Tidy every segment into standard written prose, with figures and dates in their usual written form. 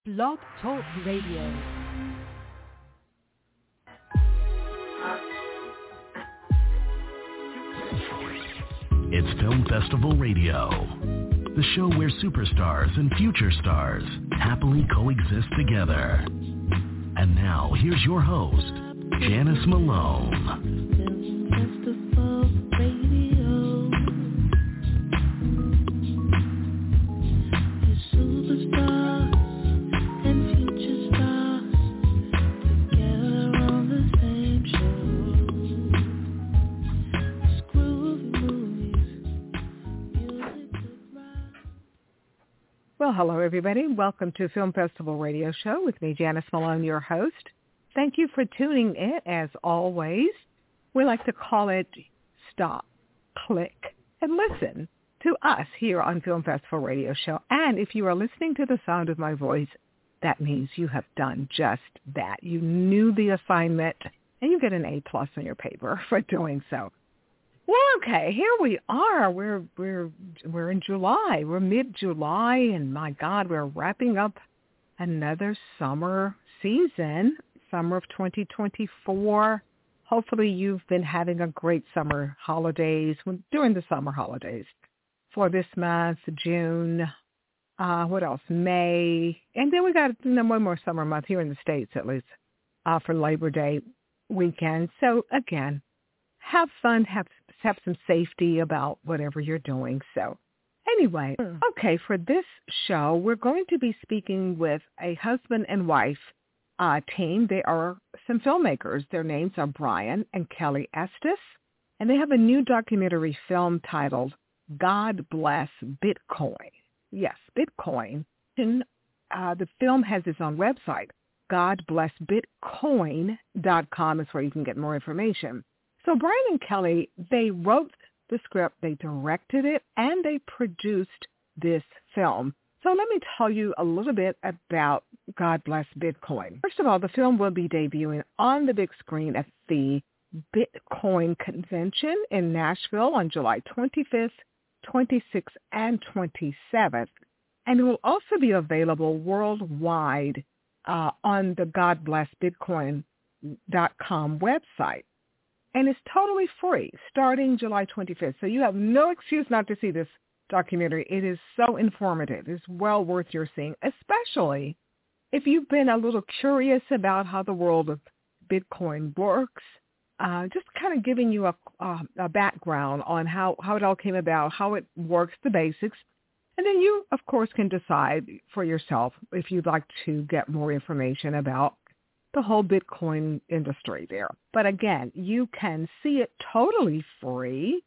Blog Talk Radio. It's Film Festival Radio, the show where superstars and future stars happily coexist together. And now, here's your host, Janice Malone. Film Festival Radio. Your superstars and future stars together on the same show. Groovy movies, music to rock. Well, hello, everybody. Welcome to Film Festival Radio Show with me, Janice Malone, your host. Thank you for tuning in, as always. We like to call it Stop, Click, and Listen to us here on Film Festival Radio Show. And if you are listening to the sound of my voice, that means you have done just that. You knew the assignment, and you get an A+ on your paper for doing so. Well, okay, here we are. We're in July. We're mid-July, and my God, we're wrapping up another summer season, summer of 2024. Hopefully, you've been having a great summer holidays during the summer holidays for this month, June. What else? May, and then we got one more summer month here in the States, at least, for Labor Day weekend. So again, have fun, have some safety about whatever you're doing. So anyway, okay, for this show, we're going to be speaking with a husband and wife team. They are some filmmakers. Their names are Brian and Kelly Estes, and they have a new documentary film titled God Bless Bitcoin. Yes, Bitcoin. And, the film has its own website. GodBlessBitcoin.com is where you can get more information. So Brian and Kelly, they wrote the script, they directed it, and they produced this film. So let me tell you a little bit about God Bless Bitcoin. First of all, the film will be debuting on the big screen at the Bitcoin Convention in Nashville on July 25th, 26th, and 27th. And it will also be available worldwide on the GodBlessBitcoin.com website. And it's totally free starting July 25th. So you have no excuse not to see this documentary. It is so informative. It's well worth your seeing, especially if you've been a little curious about how the world of Bitcoin works. Just kind of giving you a background on how it all came about, how it works, the basics. And then you, of course, can decide for yourself if you'd like to get more information about the whole Bitcoin industry there. But again, you can see it totally free.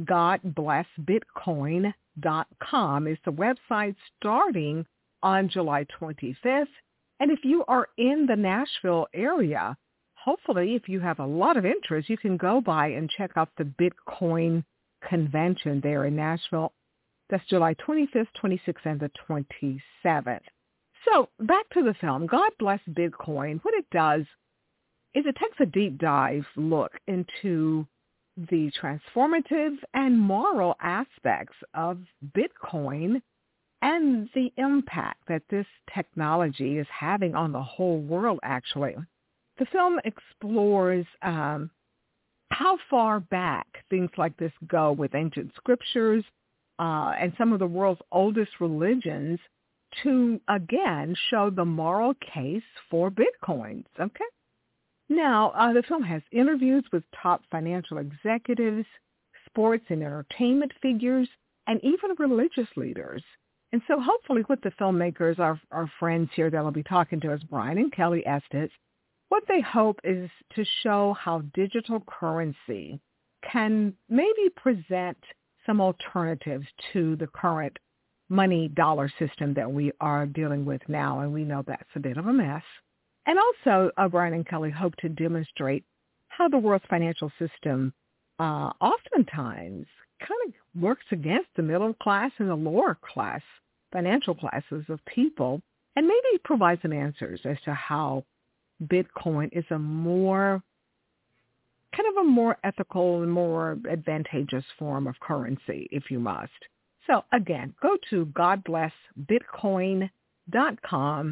GodBlessBitcoin.com is the website starting on July 25th. And if you are in the Nashville area, hopefully if you have a lot of interest, you can go by and check out the Bitcoin Convention there in Nashville. That's July 25th, 26th, and the 27th. So back to the film, God Bless Bitcoin. What it does is it takes a deep dive look into the transformative and moral aspects of Bitcoin and the impact that this technology is having on the whole world, actually. The film explores how far back things like this go with ancient scriptures and some of the world's oldest religions to, again, show the moral case for Bitcoins, okay? Now, the film has interviews with top financial executives, sports and entertainment figures, and even religious leaders. And so hopefully what the filmmakers, our friends here that will be talking to us, Brian and Kelly Estes, what they hope is to show how digital currency can maybe present some alternatives to the current money dollar system that we are dealing with now, and we know that's a bit of a mess. And also, Brian and Kelly hope to demonstrate how the world's financial system oftentimes kind of works against the middle class and the lower class financial classes of people, and maybe provide some answers as to how Bitcoin is a more ethical and more advantageous form of currency, if you must. So again, go to GodBlessBitcoin.com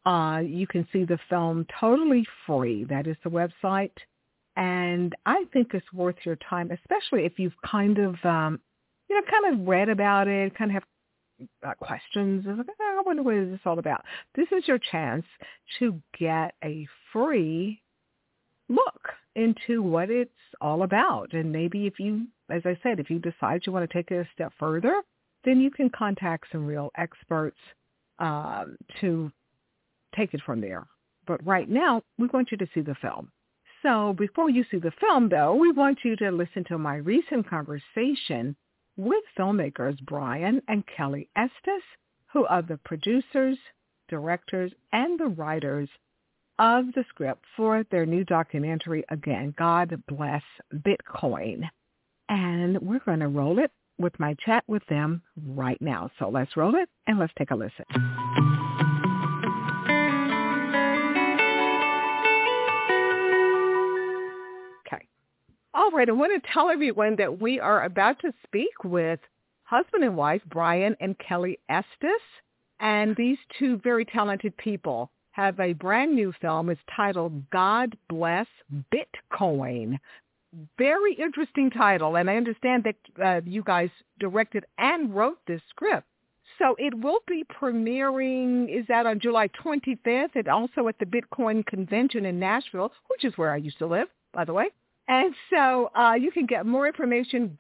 You can see the film totally free. That is the website. And I think it's worth your time, especially if you've kind of read about it, kind of have questions. Like, I wonder what is this all about. This is your chance to get a free look into what it's all about. And maybe if you, as I said, if you decide you want to take it a step further, then you can contact some real experts to take it from there. But right now, we want you to see the film. So before you see the film, though, we want you to listen to my recent conversation with filmmakers Brian and Kelly Estes, who are the producers, directors, and the writers of the script for their new documentary, again, God Bless Bitcoin. And we're going to roll it with my chat with them right now. So let's roll it and let's take a listen. Okay. All right. I want to tell everyone that we are about to speak with husband and wife, Brian and Kelly Estes. And these two very talented people have a brand new film. It's titled God Bless Bitcoin. Very interesting title, and I understand that you guys directed and wrote this script. So it will be premiering, is that on July 25th, and also at the Bitcoin Convention in Nashville, which is where I used to live, by the way. And so you can get more information,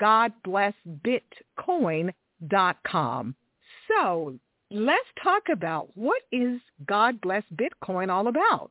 godblessbitcoin.com. So let's talk about what is God Bless Bitcoin all about?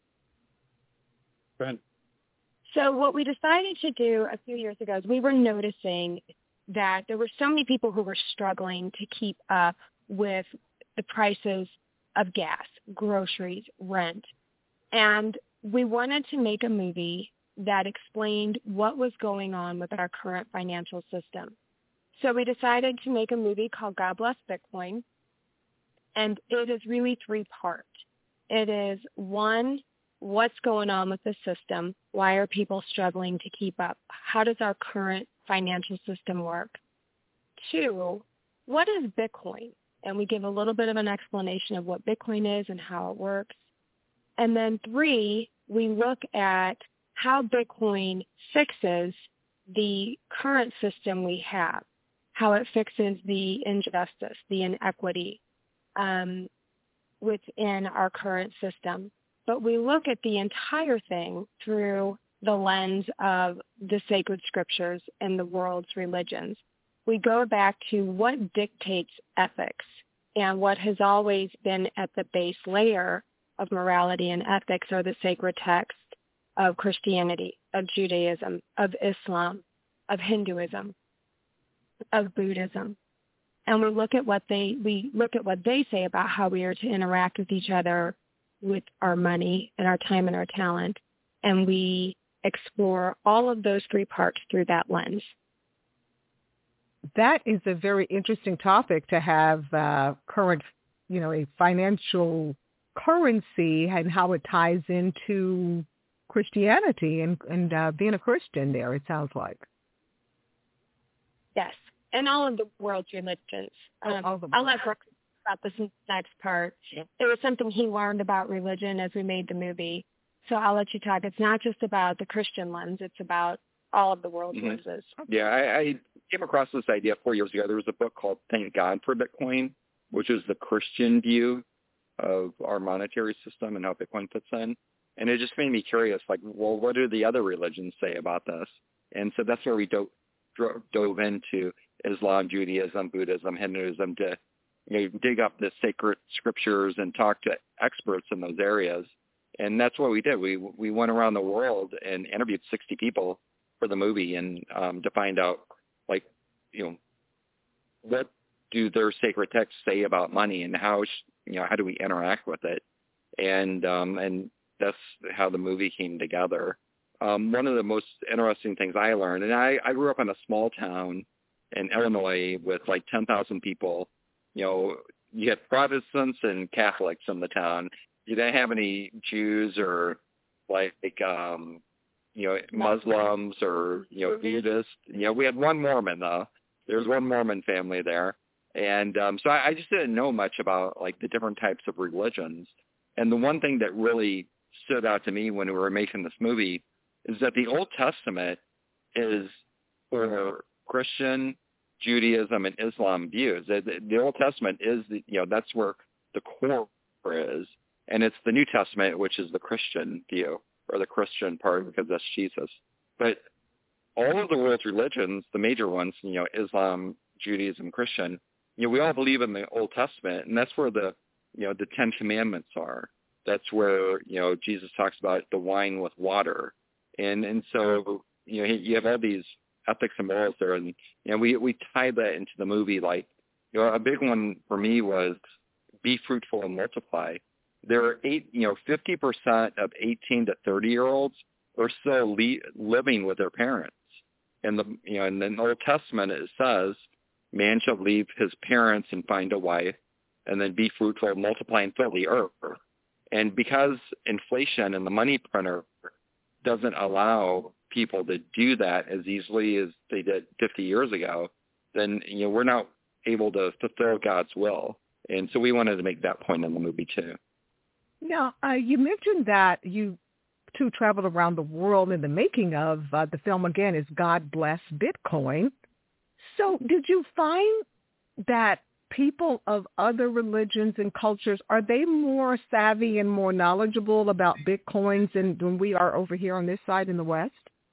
Go ahead. So what we decided to do a few years ago is we were noticing that there were so many people who were struggling to keep up with the prices of gas, groceries, rent. And we wanted to make a movie that explained what was going on with our current financial system. So we decided to make a movie called God Bless Bitcoin. And it is really three parts. It is, one, what's going on with the system? Why are people struggling to keep up? How does our current financial system work? Two, what is Bitcoin? And we give a little bit of an explanation of what Bitcoin is and how it works. And then three, we look at how Bitcoin fixes the current system we have, how it fixes the injustice, the inequity within our current system. But we look at the entire thing through the lens of the sacred scriptures and the world's religions. We go back to what dictates ethics, and what has always been at the base layer of morality and ethics are the sacred texts of Christianity, of Judaism, of Islam, of Hinduism, of Buddhism. And we look at what they say about how we are to interact with each other, with our money and our time and our talent, and we explore all of those three parts through that lens. That is a very interesting topic to have current, a financial currency and how it ties into Christianity and being a Christian there, it sounds like. Yes, and all of the world's religions. I'll let Brooke about this next part. It was something he learned about religion as we made the movie. So I'll let you talk. It's not just about the Christian lens. It's about all of the world's lenses. Yeah, I came across this idea 4 years ago. There was a book called Thank God for Bitcoin, which is the Christian view of our monetary system and how Bitcoin fits in. And it just made me curious, like, well, what do the other religions say about this? And so that's where we dove into Islam, Judaism, Buddhism, Hinduism to dig up the sacred scriptures and talk to experts in those areas. And that's what we did. We went around the world and interviewed 60 people for the movie and to find out, like, what do their sacred texts say about money and how do we interact with it? And that's how the movie came together. One of the most interesting things I learned, and I grew up in a small town in Illinois with like 10,000 people. You had Protestants and Catholics in the town. You didn't have any Jews or Muslims or Buddhists. We had one Mormon though. There was one Mormon family there, and so I just didn't know much about like the different types of religions. And the one thing that really stood out to me when we were making this movie is that the Old Testament is for Christian, Judaism, and Islam views. The Old Testament is, that's where the core is. And it's the New Testament, which is the Christian view, or the Christian part, because that's Jesus. But all of the world's religions, the major ones, Islam, Judaism, Christian, we all believe in the Old Testament, and that's where the Ten Commandments are. That's where, Jesus talks about the wine with water. And so, you have all these ethics and morals there, and, we tied that into the movie. Like, a big one for me was be fruitful and multiply. There are 50% of 18 to 30-year-olds are still living with their parents. And in the Old Testament it says, man shall leave his parents and find a wife, and then be fruitful, multiply, and fill the earth. And because inflation and the money printer doesn't allow people to do that as easily as they did 50 years ago, then we're not able to fulfill God's will. And so we wanted to make that point in the movie too. Now, you mentioned that you two traveled around the world in the making of the film. Again, is God Bless Bitcoin. So did you find that people of other religions and cultures, are they more savvy and more knowledgeable about Bitcoins than we are over here on this side in the West?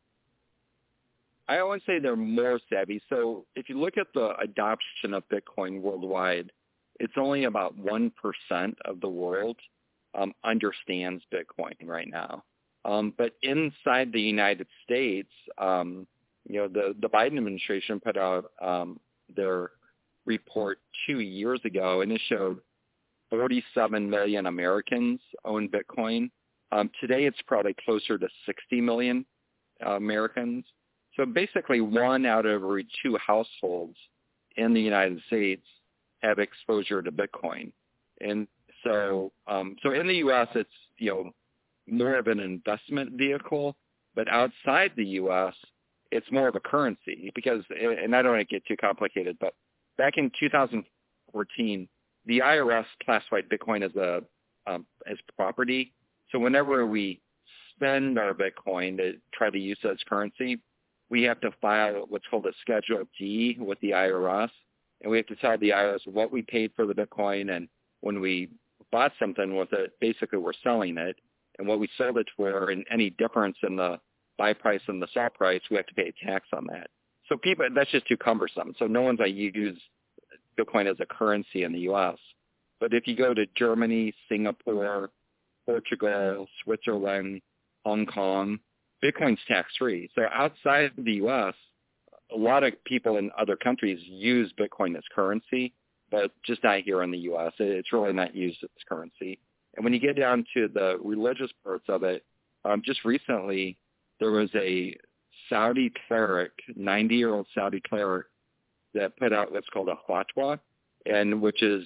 I always say they're more savvy. So if you look at the adoption of Bitcoin worldwide, it's only about 1% of the world understands Bitcoin right now. But inside the United States, the Biden administration put out their report 2 years ago, and it showed 47 million Americans own Bitcoin. Today, it's probably closer to 60 million Americans. So basically, 1 out of every 2 households in the United States have exposure to Bitcoin. And so in the U.S., it's, more of an investment vehicle, but outside the U.S., it's more of a currency because, and I don't want to get too complicated, but back in 2014, the IRS classified Bitcoin as property. So whenever we spend our Bitcoin to try to use it as currency, we have to file what's called a Schedule D with the IRS, and we have to tell the IRS what we paid for the Bitcoin, and when we bought something with it, basically we're selling it, and what we sold it for, and any difference in the buy price and the sell price, we have to pay a tax on that. So people, that's just too cumbersome. So no one's like, you use Bitcoin as a currency in the U.S. But if you go to Germany, Singapore, Portugal, Switzerland, Hong Kong, Bitcoin's tax-free. So outside of the U.S., a lot of people in other countries use Bitcoin as currency, but just not here in the U.S. It's really not used as currency. And when you get down to the religious parts of it, just recently there was a Saudi cleric, 90-year-old Saudi cleric, that put out what's called a fatwa, and which is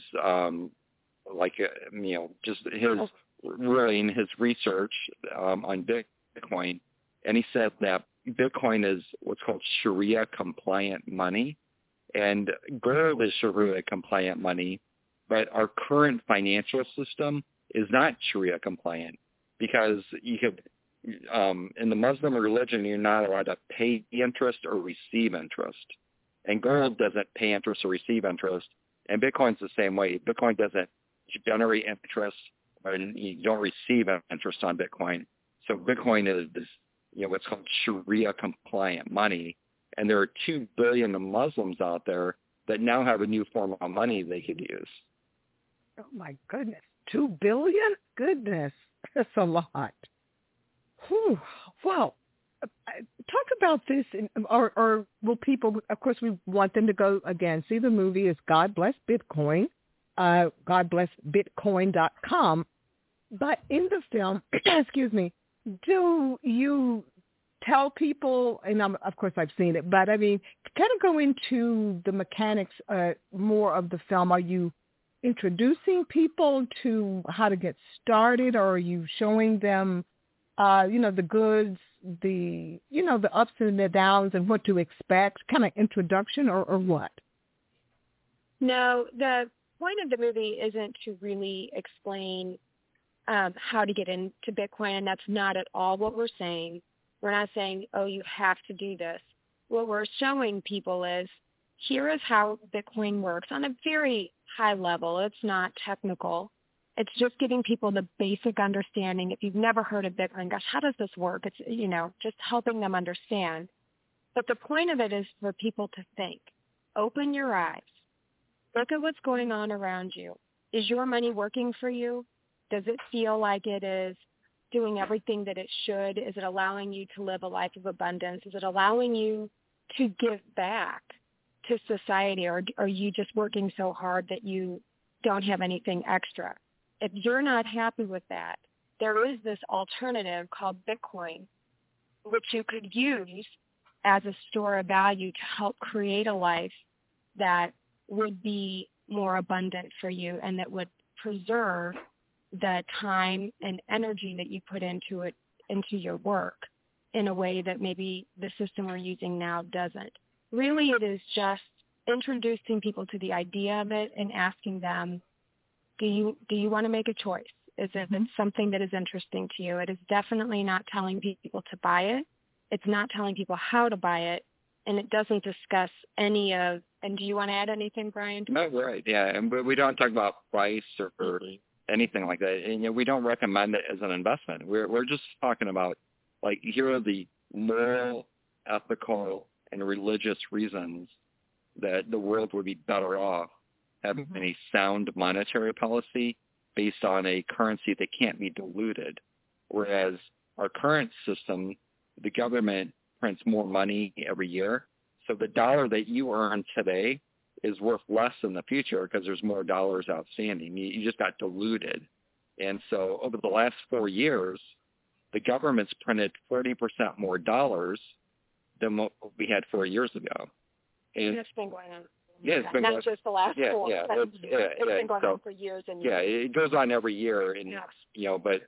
just his research on Bitcoin. And he said that Bitcoin is what's called Sharia-compliant money, and gold is Sharia-compliant money, but our current financial system is not Sharia-compliant because you could, in the Muslim religion, you're not allowed to pay interest or receive interest. And gold doesn't pay interest or receive interest, and Bitcoin's the same way. Bitcoin doesn't generate interest, and you don't receive interest on Bitcoin. So Bitcoin is this, what's called Sharia-compliant money, and there are 2 billion Muslims out there that now have a new form of money they could use. Oh, my goodness. 2 billion? Goodness. That's a lot. Whew. Well, talk about this, or will people, of course, we want them to go, again, see the movie. It's God Bless Bitcoin, godblessbitcoin.com. But in the film, excuse me, do you tell people, and of course I've seen it, but I mean, kind of go into the mechanics more of the film. Are you introducing people to how to get started, or are you showing them, the goods, the ups and the downs and what to expect, kind of introduction or what? No, the point of the movie isn't to really explain how to get into Bitcoin, and that's not at all what we're saying. We're not saying, oh, you have to do this. What we're showing people is, here is how Bitcoin works on a very high level. It's not technical. It's just giving people the basic understanding. If you've never heard of Bitcoin, gosh, how does this work? It's, just helping them understand. But the point of it is for people to think. Open your eyes. Look at what's going on around you. Is your money working for you? Does it feel like it is doing everything that it should? Is it allowing you to live a life of abundance? Is it allowing you to give back to society, or are you just working so hard that you don't have anything extra? If you're not happy with that, there is this alternative called Bitcoin, which you could use as a store of value to help create a life that would be more abundant for you and that would preserve the time and energy that you put into it, into your work, in a way that maybe the system we're using now doesn't. Really, it is just introducing people to the idea of it and asking them, do you want to make a choice? Is it something that is interesting to you? It is definitely not telling people to buy it. It's not telling people how to buy it. And it doesn't discuss any of, and do you want to add anything, Brian? No, right, yeah. But we don't talk about price or anything like that. And, we don't recommend it as an investment. We're just talking about, like, here are the moral, ethical, and religious reasons that the world would be better off having a sound monetary policy based on a currency that can't be diluted. Whereas our current system, the government prints more money every year. So the dollar that you earn today is worth less in the future because there's more dollars outstanding. You just got diluted. And so over the last 4 years, the government's printed 30% more dollars than what we had 4 years ago. And it's been going on. Yeah, it's been not just the last 4. Yeah, it's been going on for years and years. Yeah, it goes on every year, and but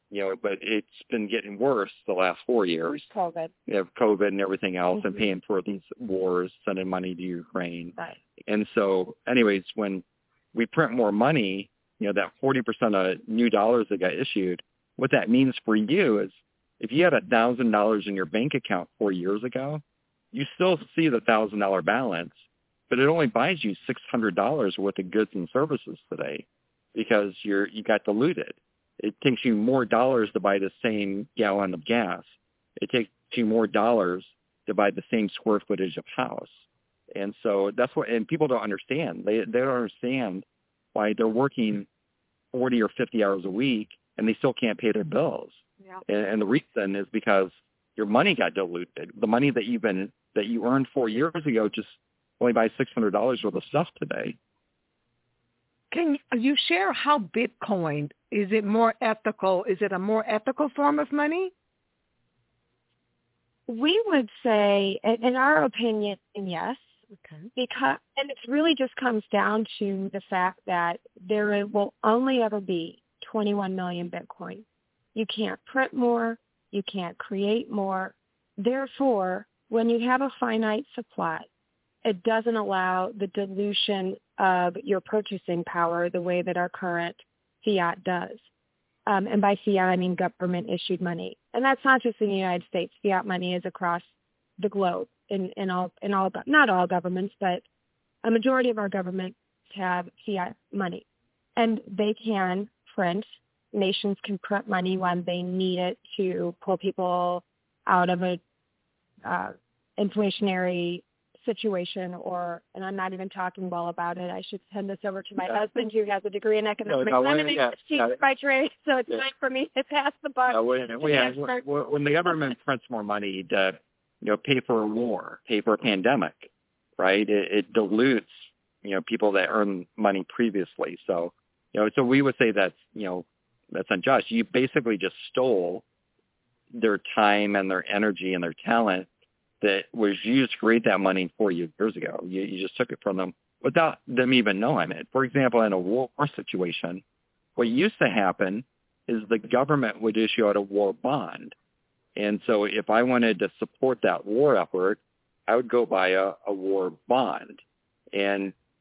it's been getting worse the last 4 years. COVID. You have COVID and everything else, and paying for these wars, sending money to Ukraine. Right. And so, anyways, when we print more money, that 40% of new dollars that got issued, what that means for you is, if you had $1,000 in your bank account 4 years ago, you still see the $1,000 balance, but it only buys you $600 worth of goods and services today because you got diluted. It takes you more dollars to buy the same gallon of gas. It takes you more dollars to buy the same square footage of house. And so that's what, and people don't understand. They don't understand why they're working 40 or 50 hours a week and they still can't pay their bills. Yeah. And the reason is because your money got diluted. The money that you earned 4 years ago just only buys $600 worth of stuff today. Can you share how Bitcoin, is it more ethical? Is it a more ethical form of money? We would say, in our opinion, yes. Okay. Because, and it really just comes down to the fact that there will only ever be 21 million Bitcoin. You can't print more. You can't create more. Therefore, when you have a finite supply, it doesn't allow the dilution of your purchasing power the way that our current fiat does. And by fiat, I mean government-issued money. And that's not just in the United States. Fiat money is across the globe in all, not all governments, but a majority of our governments have fiat money. And they can print, nations can print money when they need it to pull people out of a inflationary situation, and I'm not even talking well about it. I should send this over to my husband, who has a degree in economics. I'm an English teacher by trade, so it's time for me to pass the buck. When the government prints more money to pay for a war, pay for a pandemic, right? It dilutes people that earn money previously. So so we would say that's that's unjust. You basically just stole their time and their energy and their talent that was used to create that money 4 years ago. You just took it from them without them even knowing it. For example, in a war situation, what used to happen is the government would issue out a war bond. And so if I wanted to support that war effort, I would go buy a war bond. And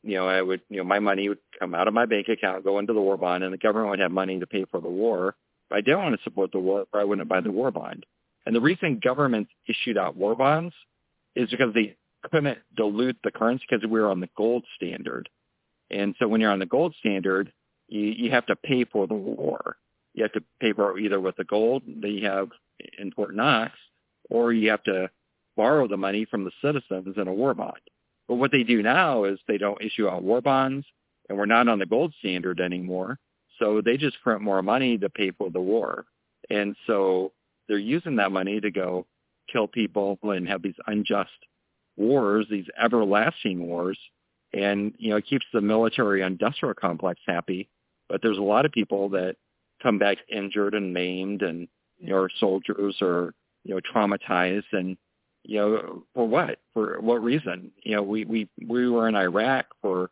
my money would come out of my bank account, go into the war bond, and the government would have money to pay for the war. If I didn't want to support the war, I wouldn't buy the war bond. And the reason governments issued out war bonds is because they couldn't dilute the currency because we were on the gold standard. And so when you're on the gold standard, you have to pay for the war. You have to pay for it either with the gold that you have in Fort Knox, or you have to borrow the money from the citizens in a war bond. But what they do now is they don't issue out war bonds, and we're not on the gold standard anymore. So they just print more money to pay for the war. And so they're using that money to go kill people and have these unjust wars, these everlasting wars. And, it keeps the military industrial complex happy. But there's a lot of people that come back injured and maimed and, are soldiers or, traumatized. And, for what? For what reason? We were in Iraq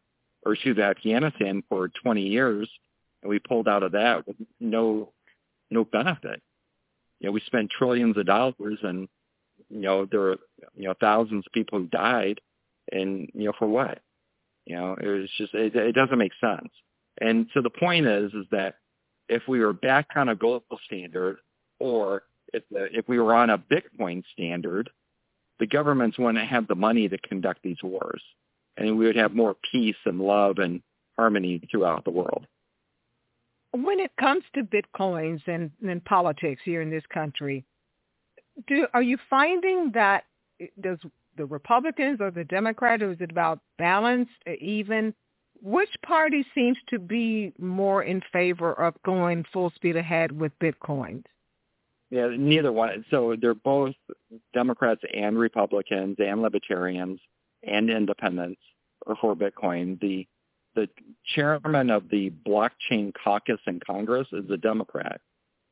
Afghanistan for 20 years, and we pulled out of that with no benefit. We spent trillions of dollars, and, there were, thousands of people who died, and, for what? It was just, it doesn't make sense. And so the point is that if we were back on a gold standard, or if we were on a Bitcoin standard, the governments wouldn't have the money to conduct these wars, and we would have more peace and love and harmony throughout the world. When it comes to Bitcoins and politics here in this country, are you finding that does the Republicans or the Democrats, or is it about balanced, even? Which party seems to be more in favor of going full speed ahead with Bitcoins? Yeah, neither one. So they're both Democrats and Republicans and Libertarians and Independents for Bitcoin. The chairman of the blockchain caucus in Congress is a Democrat.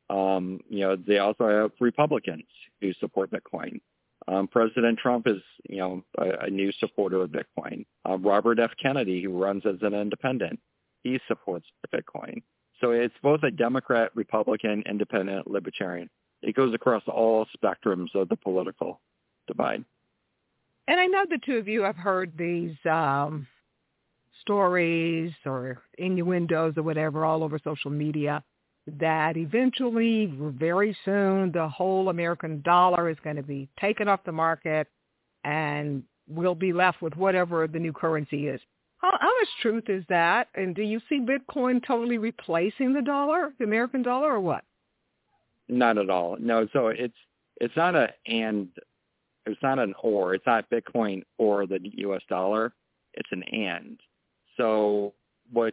They also have Republicans who support Bitcoin. President Trump is, a new supporter of Bitcoin. Robert F. Kennedy, who runs as an independent, he supports Bitcoin. So it's both a Democrat, Republican, Independent, Libertarian. It goes across all spectrums of the political divide. And I know the two of you have heard these stories or innuendos or whatever all over social media that eventually, very soon, the whole American dollar is going to be taken off the market and we'll be left with whatever the new currency is. How much truth is that? And do you see Bitcoin totally replacing the dollar, the American dollar, or what? Not at all. No, so it's not it's not an or. It's not Bitcoin or the U.S. dollar. It's an and. So what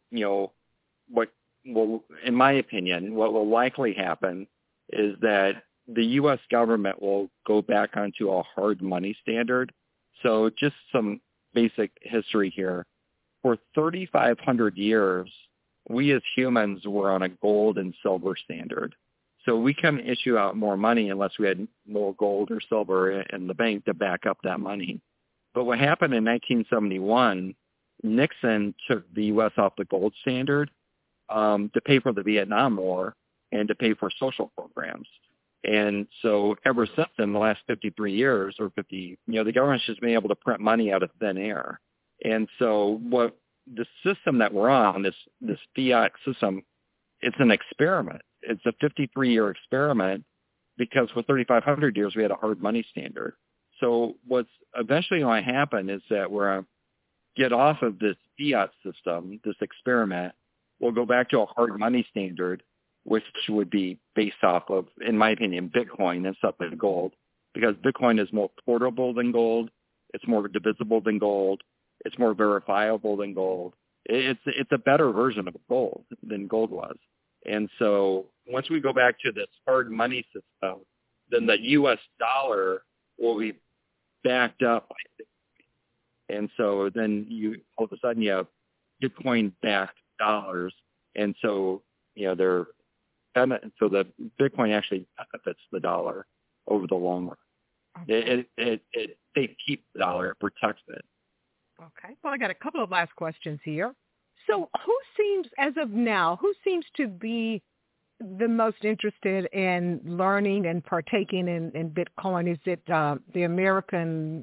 will, in my opinion, what will likely happen is that the U.S. government will go back onto a hard money standard. So just some basic history here. For 3,500 years, we as humans were on a gold and silver standard. So we couldn't issue out more money unless we had more gold or silver in the bank to back up that money. But what happened in 1971, Nixon took the U.S. off the gold standard to pay for the Vietnam War and to pay for social programs. And so ever since then, the last 53 years or 50, the government's just been able to print money out of thin air. And so what the system that we're on, this fiat system, it's an experiment. It's a 53-year experiment because for 3,500 years we had a hard money standard. So what's eventually going to happen is that we're going to get off of this fiat system, this experiment. We'll go back to a hard money standard, which would be based off of, in my opinion, Bitcoin instead of gold, because Bitcoin is more portable than gold. It's more divisible than gold. It's more verifiable than gold. It's a better version of gold than gold was. And so once we go back to this hard money system, then the U.S. dollar will be backed up. And so then all of a sudden you have Bitcoin-backed dollars. And so, so the Bitcoin actually benefits the dollar over the long run. Okay. They keep the dollar, it protects it. Okay. Well, I got a couple of last questions here. So who seems to be the most interested in learning and partaking in Bitcoin? Is it the American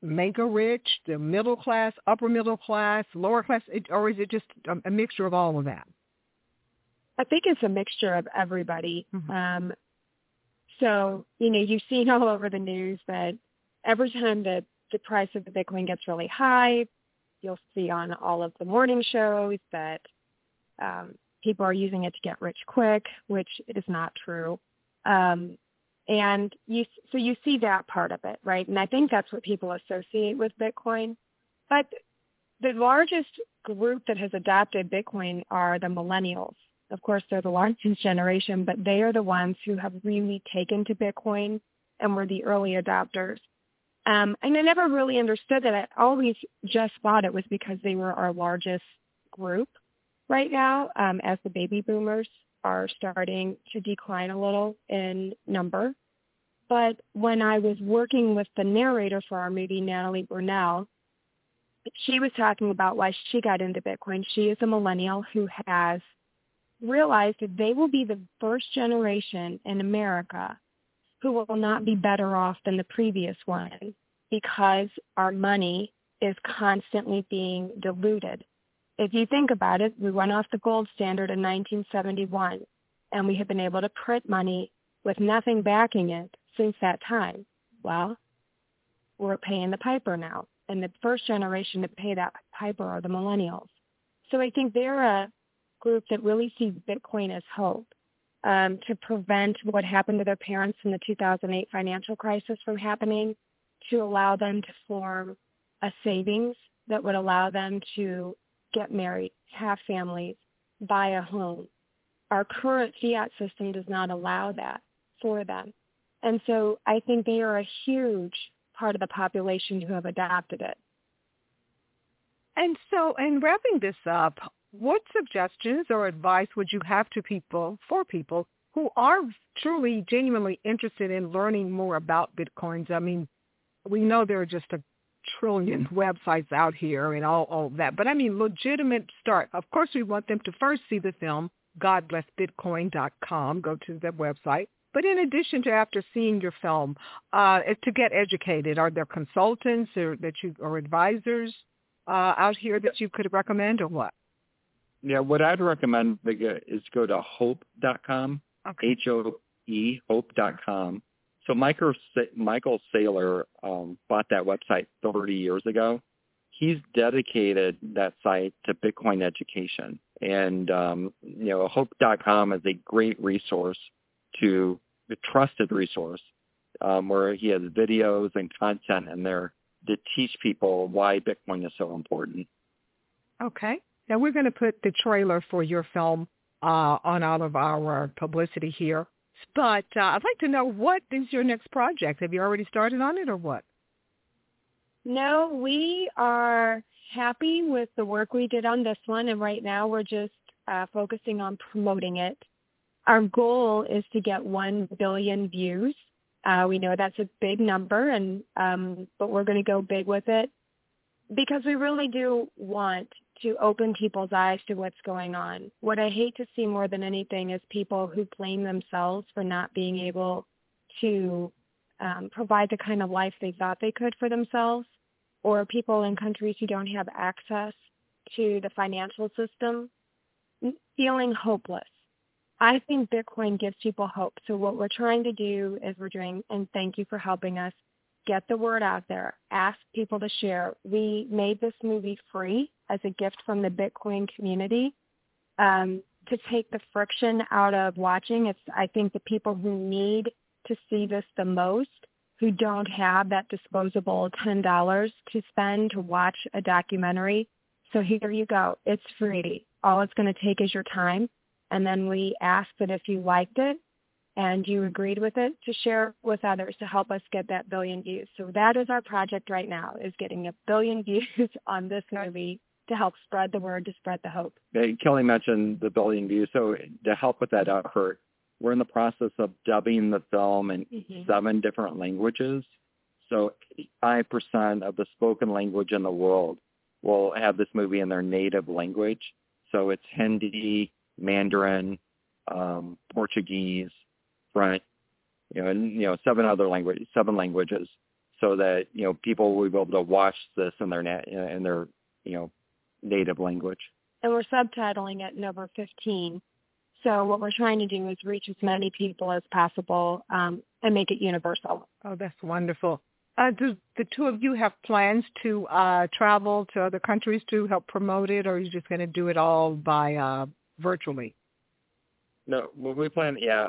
mega rich, the middle class, upper middle class, lower class, or is it just a mixture of all of that? I think it's a mixture of everybody. Mm-hmm. So, you've seen all over the news that every time the price of the Bitcoin gets really high, you'll see on all of the morning shows that people are using it to get rich quick, which is not true. And you see that part of it, right? And I think that's what people associate with Bitcoin. But the largest group that has adopted Bitcoin are the millennials. Of course, they're the largest generation, but they are the ones who have really taken to Bitcoin and were the early adopters. And I never really understood that. I always just thought it was because they were our largest group right now, as the baby boomers are starting to decline a little in number. But when I was working with the narrator for our movie, Natalie Burnell, she was talking about why she got into Bitcoin. She is a millennial who has realized that they will be the first generation in America who will not be better off than the previous one because our money is constantly being diluted. If you think about it, we went off the gold standard in 1971, and we have been able to print money with nothing backing it since that time. Well, we're paying the piper now, and the first generation to pay that piper are the millennials. So I think they're a group that really sees Bitcoin as hope to prevent what happened to their parents in the 2008 financial crisis from happening, to allow them to form a savings that would allow them to get married, have families, buy a home. Our current fiat system does not allow that for them. And so I think they are a huge part of the population who have adopted it. And so, in wrapping this up, what suggestions or advice would you have to people who are truly, genuinely interested in learning more about Bitcoins? I mean, we know there are just a trillion websites out here and all that, but I mean, legitimate start. Of course, we want them to first see the film, GodBlessBitcoin.com, go to the website. But in addition to after seeing your film, to get educated, are there consultants or advisors out here that you could recommend, or what? Yeah, what I'd recommend is go to hope.com, okay. HOE, hope.com. So Michael Saylor bought that website 30 years ago. He's dedicated that site to Bitcoin education. And, hope.com is a great resource, a trusted resource, where he has videos and content in there to teach people why Bitcoin is so important. Okay. Now, we're going to put the trailer for your film on all of our publicity here. But I'd like to know, what is your next project? Have you already started on it, or what? No, we are happy with the work we did on this one, and right now we're just focusing on promoting it. Our goal is to get 1 billion views. We know that's a big number, but we're going to go big with it because we really do want to open people's eyes to what's going on. What I hate to see more than anything is people who blame themselves for not being able to provide the kind of life they thought they could for themselves, or people in countries who don't have access to the financial system feeling hopeless. I think Bitcoin gives people hope. So what we're trying to do is and thank you for helping us, get the word out there, ask people to share. We made this movie free as a gift from the Bitcoin community to take the friction out of watching. It's, I think, the people who need to see this the most, who don't have that disposable $10 to spend to watch a documentary. So here you go. It's free. All it's going to take is your time. And then we ask that if you liked it and you agreed with it, to share with others to help us get that billion views. So that is our project right now, is getting 1 billion views on this movie to help spread the word, to spread the hope. Kelly mentioned the billion views. So to help with that effort, we're in the process of dubbing the film in 7 different languages. So 85% of the spoken language in the world will have this movie in their native language. So it's Hindi, Mandarin, Portuguese, French, 7 languages. so that, people will be able to watch this in their native language. And we're subtitling it in over 15. So what we're trying to do is reach as many people as possible and make it universal. Oh, that's wonderful. Do the two of you have plans to travel to other countries to help promote it, or are you just going to do it all by virtually? No, we plan. Yeah,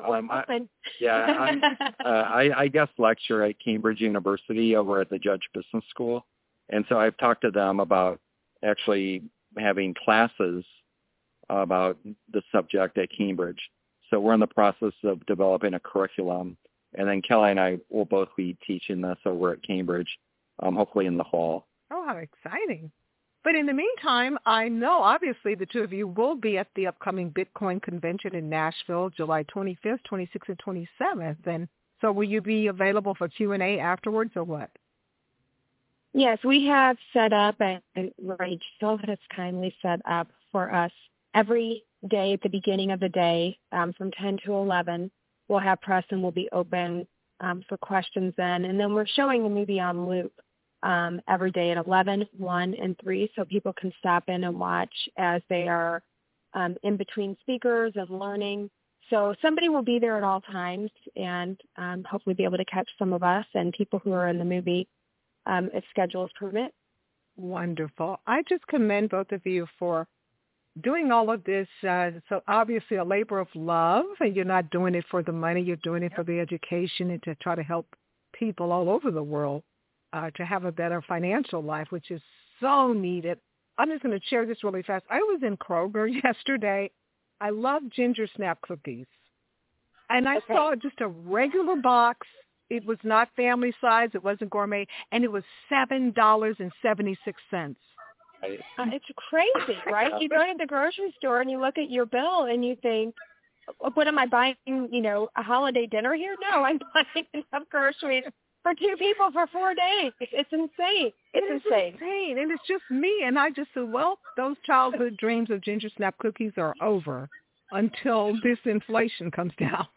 I guest lecture at Cambridge University over at the Judge Business School, and so I've talked to them about actually having classes about the subject at Cambridge. So we're in the process of developing a curriculum, and then Kelly and I will both be teaching this over at Cambridge, hopefully in the fall. Oh, how exciting. But in the meantime, I know obviously the two of you will be at the upcoming Bitcoin convention in Nashville, July 25th, 26th, and 27th. And so will you be available for Q&A afterwards or what? Yes, we have set up, and Rachel has kindly set up for us every day at the beginning of the day from 10 to 11. We'll have press and we'll be open for questions then. And then we're showing the movie on loop every day at 11, 1, and 3, so people can stop in and watch as they are in between speakers and learning. So somebody will be there at all times and hopefully be able to catch some of us and people who are in the movie if schedules permit. Wonderful. I just commend both of you for doing all of this. So obviously a labor of love, and you're not doing it for the money. You're doing it for the education and to try to help people all over the world to have a better financial life, which is so needed. I'm just going to share this really fast. I was in Kroger yesterday. I love ginger snap cookies. And I saw just a regular box. It was not family size. It wasn't gourmet. And it was $7.76. It's crazy, right? You go to the grocery store and you look at your bill and you think, what am I buying, a holiday dinner here? No, I'm buying enough groceries for 2 people for 4 days. It's insane. It's insane. And it's just me. And I just said, well, those childhood dreams of ginger snap cookies are over until this inflation comes down.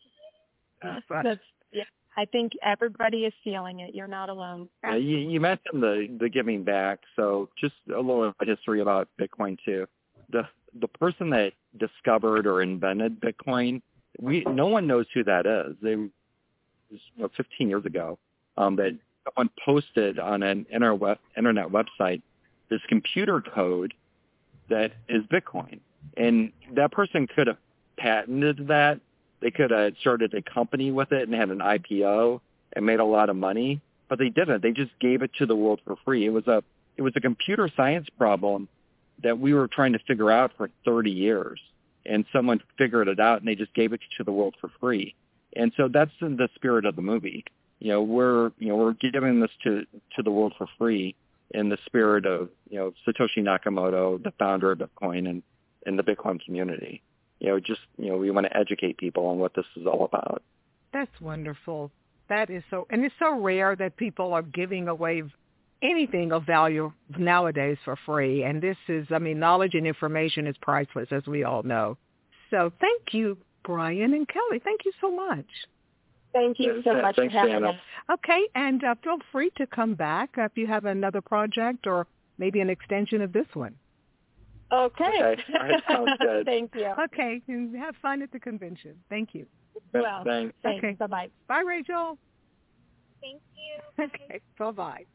I think everybody is feeling it. You're not alone. You mentioned the giving back. So just a little history about Bitcoin too. The person that discovered or invented Bitcoin, no one knows who that is. It was 15 years ago that someone posted on an internet website this computer code that is Bitcoin. And that person could have patented that. They could have started a company with it and had an IPO and made a lot of money, but they didn't. They just gave it to the world for free. It was a computer science problem that we were trying to figure out for 30 years, and someone figured it out and they just gave it to the world for free. And so that's in the spirit of the movie. We're giving this to the world for free in the spirit of Satoshi Nakamoto, the founder of Bitcoin, and the Bitcoin community. We want to educate people on what this is all about. That's wonderful. That is so, and it's so rare that people are giving away anything of value nowadays for free. And this is, knowledge and information is priceless, as we all know. So thank you, Brian and Kelly. Thank you so much. Thank you so much for having us. Okay, and feel free to come back if you have another project or maybe an extension of this one. Okay. All right, sounds good. Thank you. Okay, and have fun at the convention. Thank you. Well, thanks. Okay, bye-bye. Bye, Rachel. Thank you. Okay, bye-bye.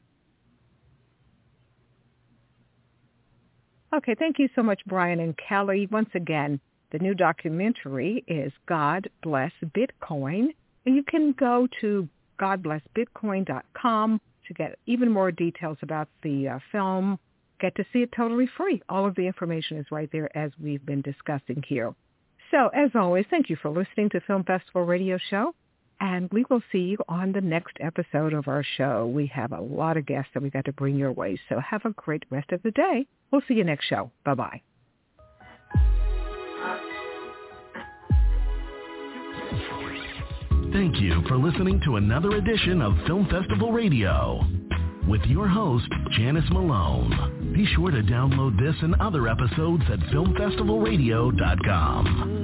Okay, thank you so much, Brian and Kelly. Once again, the new documentary is God Bless Bitcoin, and you can go to godblessbitcoin.com to get even more details about the film. Get to see it totally free. All of the information is right there as we've been discussing here. So, as always, thank you for listening to Film Festival Radio Show, and we will see you on the next episode of our show. We have a lot of guests that we got to bring your way, so have a great rest of the day. We'll see you next show. Bye-bye. Thank you for listening to another edition of Film Festival Radio with your host, Janice Malone. Be sure to download this and other episodes at filmfestivalradio.com.